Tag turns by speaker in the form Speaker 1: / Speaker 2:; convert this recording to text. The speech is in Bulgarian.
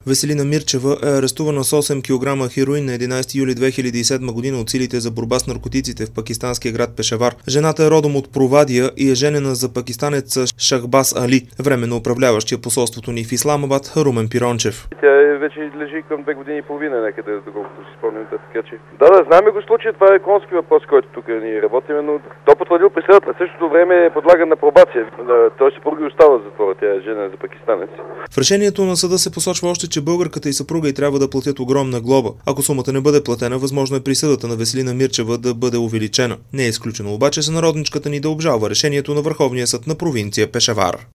Speaker 1: Веселина Мирчева е арестувана с 8 кг хероин на 11 юли 2007 година от силите за борба с наркотиците в пакистанския град Пешавар. Жената е родом от Провадия и е женена за пакистанеца Шахбаз Али, временно управляващия посолството ни в Исламабад Румен Пирончев.
Speaker 2: Тя вече лежи към 2 години и половина някъде, доколкото си спомням, така че. Да, знаем го случая, това е конски въпрос, който тук ние работиме, но то потвърдил присъдата. В същото време е подлаган на пробация. Той съпруга остава в затвора, тя е жена за пакистанец.
Speaker 1: В решението на съда се посочва още, че българката и съпруга й трябва да платят огромна глоба. Ако сумата не бъде платена, възможно е присъдата на Веселина Мирчева да бъде увеличена. Не е изключено обаче за народничката ни да обжалва решението на Върховния съд на провинция Пешавар.